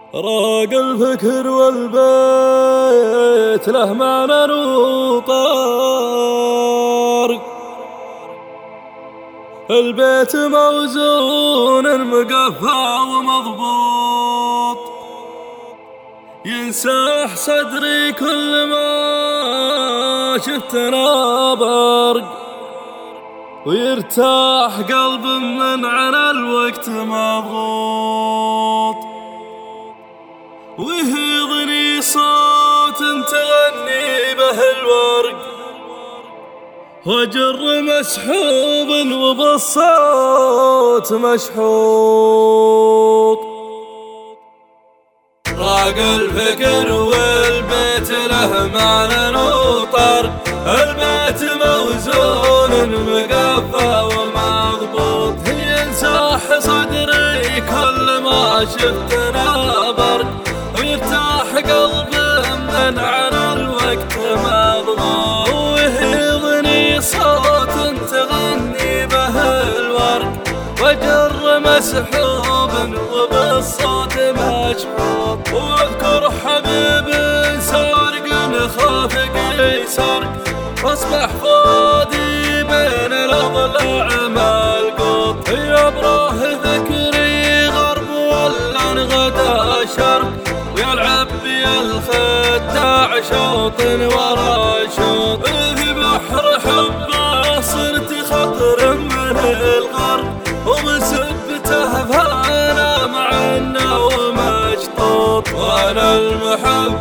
راق الفكر والبيت له معنى وطار. البيت موزون مقفى ومضبوط، ينساح صدري كل ما شفت نابرق، ويرتاح قلب من عنا الوقت مضغوط. ويهيضني صوت تغني به الورق، وجر مسحوب وبالصوت مشحوط. راق الفكر والبيت له معنى وطر، البيت موزون مقفى ومضبوط، ينساح صدري كل ما شفت نابرق، ويرتاح قلبي من عنا الوقت مضغوط. ويهيضني صوت تغني به الورق، وجر مسحوب وبالصوت مشحوط. واذكر حبيب سارق خافق يسرق، واصبح فؤادي بين الاضلاع ملقوط. يبراه ذكري غرب ولا انغدا شرق، ويلعب بي الخداع شوط ورا شوط. في بحر حبه صرت خطر من الغرب، ومسبته فانا معنا ومشطوط. وانا المحب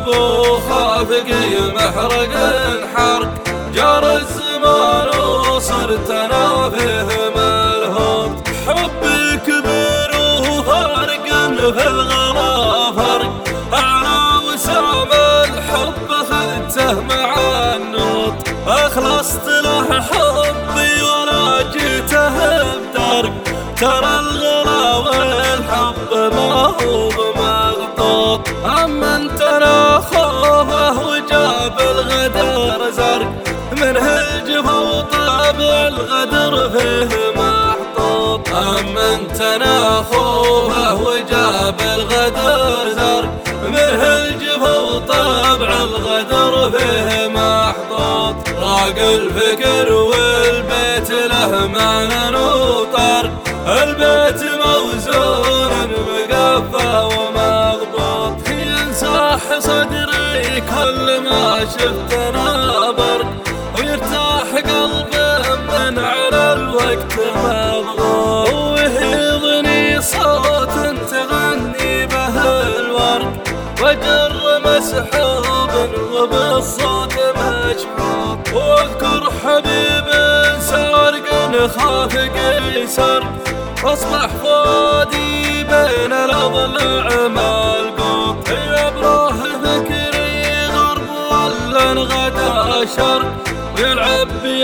وخافقي محرق انحرق، جار الزمان وصرت انا فيه ملهوط. حبي كبير وفارق في الغلا فرق، اعلى وسام الحب اخذته مع النوط. اخلصت له حبي ولا جيته بدرق، ترى الغلا والحب ما هو بمغطوط. اما انت انا خوفه وجاب الغدر زرق، منه الجفا وطابع الغدر فيه محطوط. اما انت انا خوفه وجاب الغدر زرق، منه الجفا وطابع الغدر فيه محطوط. راق الفكر والبيت له معنى وطر، البيت موزون مقفى ومضبوط، ينساح صدري كل ما شفت نابرق، ويرتاح قلبي من على الوقت مضغوط. ويهيضني صوت تغني به الورق، وجر مسحوب وبالصوت مشحوط. واذكر حبيب سارق خافق يسرق، واصبح فؤادي بين الاضلاع ملقوط. يبراه ذكري غرب ولا انغدا شرق، ويلعب بي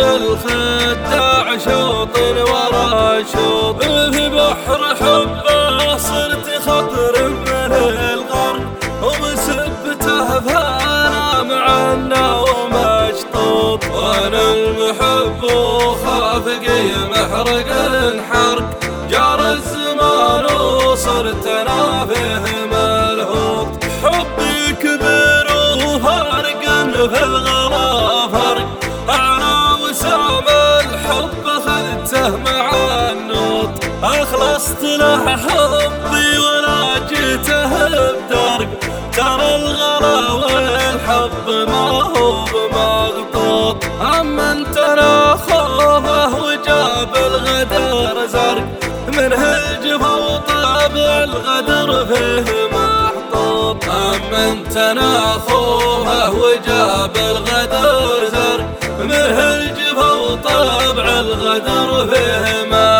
الخداع شوط ورا شوط. في بحر حبه صرت خطر من الغرب، ومسبته فانا معنا ومشطوط. وانا المحب وخافقي محرق انحرق، جار الزمان وصرت انا فيه ملهوط. حبي كبير وفارق في الغلا فرق، اعلى وسام الحب اخذته مع النوط. اخلصت له حبي ولا جيته بدرق، ترى الغلا والحب ما هو بمغطوط. اما انت انا خوفه وجاب الغدر زرق، منه الجفا وطابع الغدر فيه محطوط. اما انت انا خوفه وجاب الغدر زرق، منه الجفا وطابع الغدر فيه محطوط.